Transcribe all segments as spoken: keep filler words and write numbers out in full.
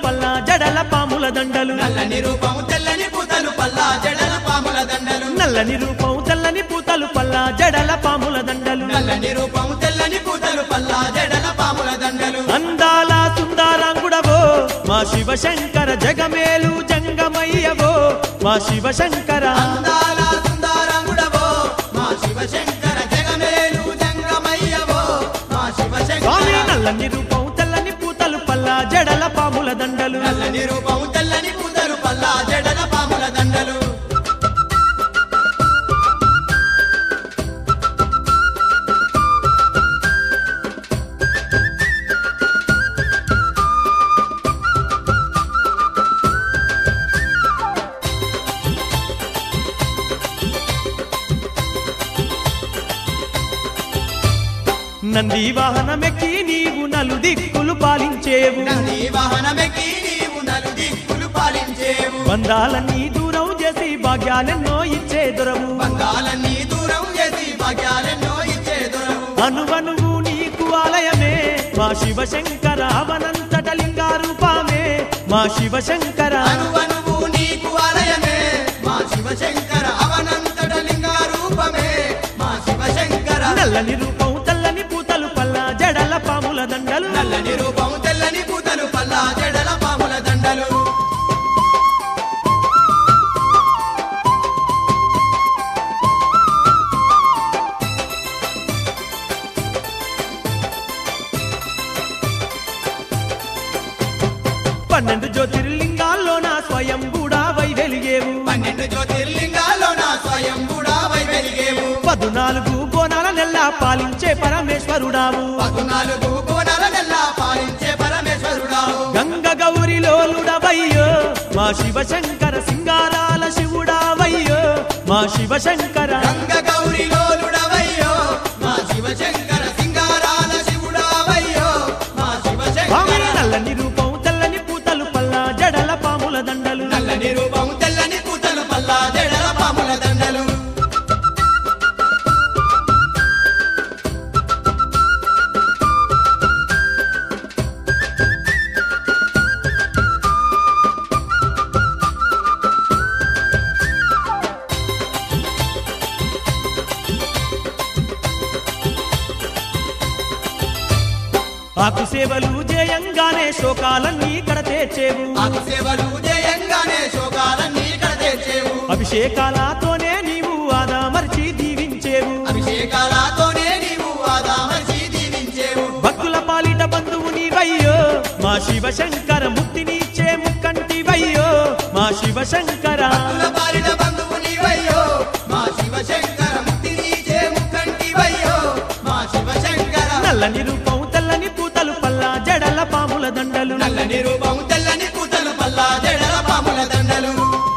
పల్లా జడల పాముల దండలు నల్లని రూపము తెల్లని పూతలు పల్లా జడల పాముల దండలు నల్లని రూపం తెల్లని పూతలు పల్లా జడల పాముల దండలు నల్లని రూపము తెల్లని పూతలు పల్లా జడల పాముల దండలు అందాల సుందరాంగుడవో మా శివశంకర జగమేలు జంగమయ్యవో మా శివశంకర అందాల సుందరాంగుడవో మా శివశంకర జగమేలు జంగమయ్యవో మా శివశంకర స్వామి నల్లని రూపం తెల్లని పూతలు పల్లా జడల పాముల దండలు నల్లని రూపము తెల్లని పూతలు పల్లా జడల పాముల దండలు నంది వాహనమెక్కి నీవు నలు దిక్కులు పాలించేవు నంది వాహనమెక్కి నీవు నలు దిక్కులు పాలించేవు బంధాలన్నీ దూరం చేసి భాగ్యాలెన్నో ఇచ్చే దొరవు బంగాలన్నీ దూరం చేసి భాగ్యాలెన్నో ఇచ్చే దొరవు అనువనువు నీకు ఆలయమే మా శివశంకర అవనంతట లింగారూపమే మా శివశంకర అనువనువు నీకు ఆలయమే మా శివశంకర అవనంతట లింగారూపమే మా శివశంకర నల్లని రూపం తెల్లని పూతలు పల్లా జడల పాముల దండలు నల్లని రూపము తెల్లని పూతలు పల్లా జడల పాముల దండలు పన్నెండు జ్యోతిర్లింగాల్లోన స్వయం కూడా వై వెలిగేవు పన్నెండు జ్యోతిర్లింగాల్లో నా స్వయం కూడా వై వెలిగేవు పదునాలుగు కోణాల నెల్లా పాలించే పరమేశ్వరుడావు పద్నాలుగు కోణాల నెల్లా పాలించే పరమేశ్వరుడావు గంగ గౌరిలోలుడవయ్యో మా శివశంకర సింగారాల శివుడావయ్యో మా శివశంకర గంగ గౌరిలోలుడవయ్యో మా శివశంకర సింగారాల శివుడావయ్యో మా శివశంకర స్వామి నల్లని రూపం తెల్లని పూతలు పల్లా జడల పాముల దండలు నల్లని రూపము తెల్లని పూతలు పల్లా జడల పాముల దండలు ఆకు సేవలు జయంగానే శోకాలన్నీ కడతేర్చేవు ఆకు సేవలు జయంగానే శోకాలన్నీ కడతేర్చేవు అభిషేకాలతోనే నీవు ఆదామర్చి దీవించేవు అభిషేకాలతోనే నీవు ఆదామర్చి దీవించేవు భక్తుల పాలిట బంధువు నీవయ్యో మా శివశంకర ముక్తినిచ్చే ముక్కంటివయ్యో మా శివశంకర భక్తుల పాలిట బంధువు నీవయ్యో మా శివశంకర ముక్తినిచ్చే ముక్కంటివయ్యో మా శివశంకర నల్లని రూపం తెల్లని పూతలు పల్లా జడల పాముల దండలు నల్లని రూపము తెల్లని పూతలు పల్లా జడల పాముల దండలు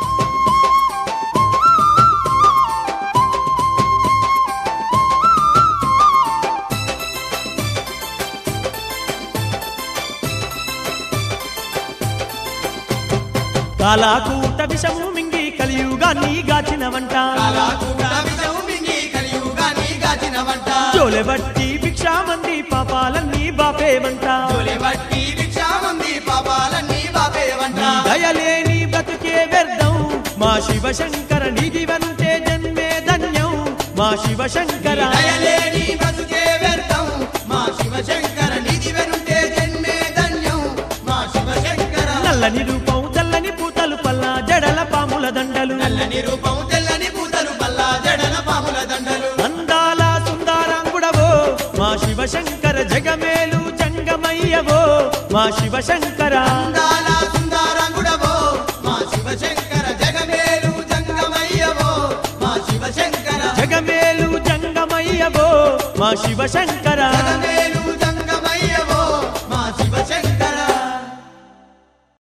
కాలాకూట విషము మింగి కలియుగాన్ని గాచినవంట కాలాకూట విషము మింగి కలియుగాన్ని గాచినవంట జోలెబట్టి భిక్షామంది పాపాలన్నీ బాపేవంట జోలె బట్టి భిక్షామంది పాపాలన్నీ బాపేవంట దయలేని బ్రతుకే వ్యర్థం మా శివశంకర నిధివంతే జన్మే ధన్యం మా శివశంకర దయలేని బ్రతుకే వ్యర్థం మా శివశంకర నిధి వెనుంటే జన్మే ధన్యం మా శివశంకర నల్లని రూపం తెల్లని పూతలు పల్లా జడల పాముల దండలు నల్లని రూపం తెల్లని పూతలు పల్లా జడల పాముల దండలు అందాల సుందరాంగుడవో మా శివశంకర జగమేలు జంగమయ్యవో మా శివశంకర అందాల సుందరాంగుడవో మా శివశంకర జగమేలు జంగమయ్యవో మా శివశంకర జగమేలు జంగమయ్యవో మా శివశంకర